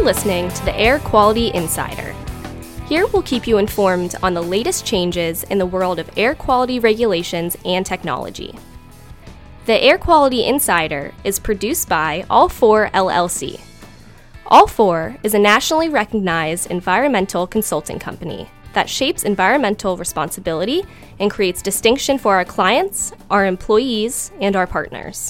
listening to the Air Quality Insider. Here we'll keep you informed on the latest changes in the world of air quality regulations and technology. The Air Quality Insider is produced by All4 LLC. All4 is a nationally recognized environmental consulting company that shapes environmental responsibility and creates distinction for our clients, our employees, and our partners.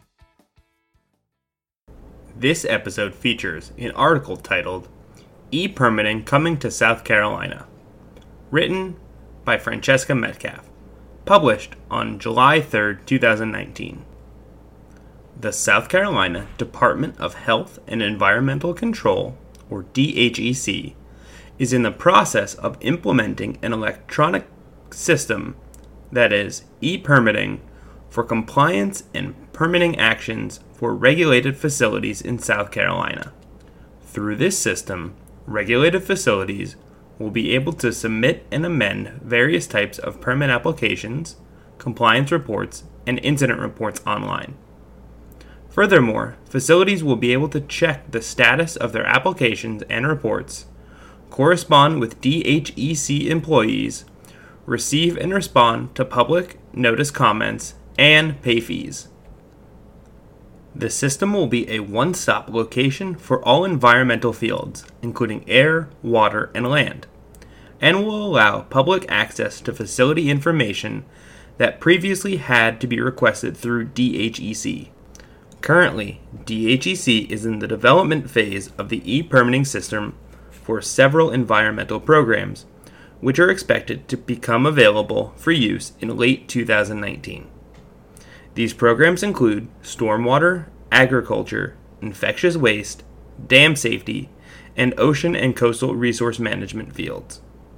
This episode features an article titled E-Permitting Coming to South Carolina, written by Francesca Metcalf, published on July 3, 2019. The South Carolina Department of Health and Environmental Control, or DHEC, is in the process of implementing an electronic system that is e-permitting for compliance and permitting actions for regulated facilities in South Carolina. Through this system, regulated facilities will be able to submit and amend various types of permit applications, compliance reports, and incident reports online. Furthermore, facilities will be able to check the status of their applications and reports, correspond with DHEC employees, receive and respond to public notice comments, and pay fees. The system will be a one-stop location for all environmental fields, including air, water, and land, and will allow public access to facility information that previously had to be requested through DHEC. Currently, DHEC is in the development phase of the e-permitting system for several environmental programs, which are expected to become available for use in late 2019. These programs include stormwater, agriculture, infectious waste, dam safety, and ocean and coastal resource management fields.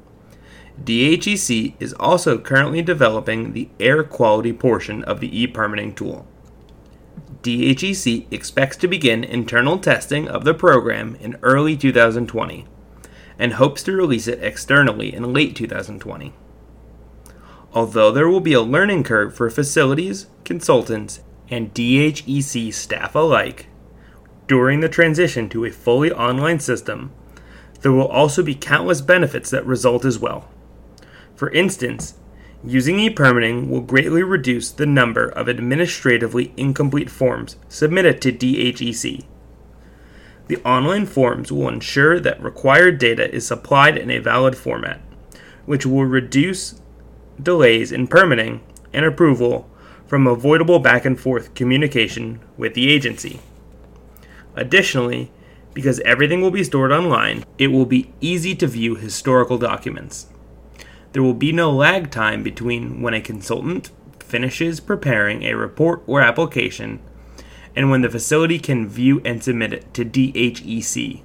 DHEC is also currently developing the air quality portion of the e-permitting tool. DHEC expects to begin internal testing of the program in early 2020 and hopes to release it externally in late 2020. Although there will be a learning curve for facilities, consultants, and DHEC staff alike, during the transition to a fully online system, there will also be countless benefits that result as well. For instance, using e-permitting will greatly reduce the number of administratively incomplete forms submitted to DHEC. The online forms will ensure that required data is supplied in a valid format, which will reduce delays in permitting and approval from avoidable back and forth communication with the agency. Additionally, because everything will be stored online, it will be easy to view historical documents. There will be no lag time between when a consultant finishes preparing a report or application and when the facility can view and submit it to DHEC.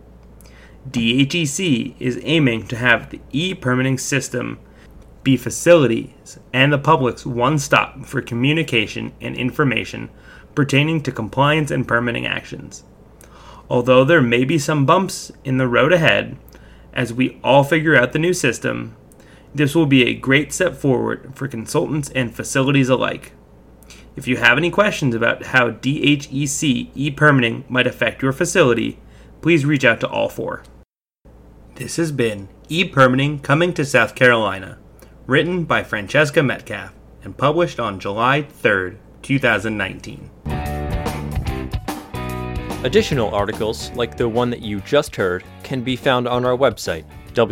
DHEC is aiming to have the e-permitting system be facilities and the public's one-stop for communication and information pertaining to compliance and permitting actions. Although there may be some bumps in the road ahead as we all figure out the new system, this will be a great step forward for consultants and facilities alike. If you have any questions about how DHEC e-permitting might affect your facility, please reach out to All4. This has been E-Permitting Coming to South Carolina, written by Francesca Metcalf and published on July 3, 2019. Additional articles, like the one that you just heard, can be found on our website,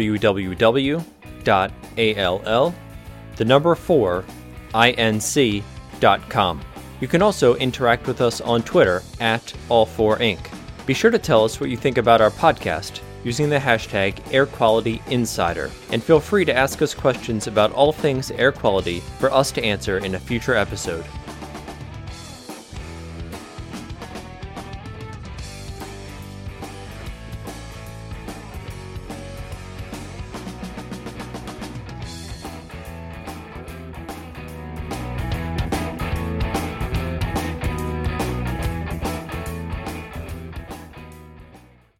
www.all4inc.com. You can also interact with us on Twitter @All4Inc. Be sure to tell us what you think about our podcast using the hashtag AirQualityInsider, and feel free to ask us questions about all things air quality for us to answer in a future episode.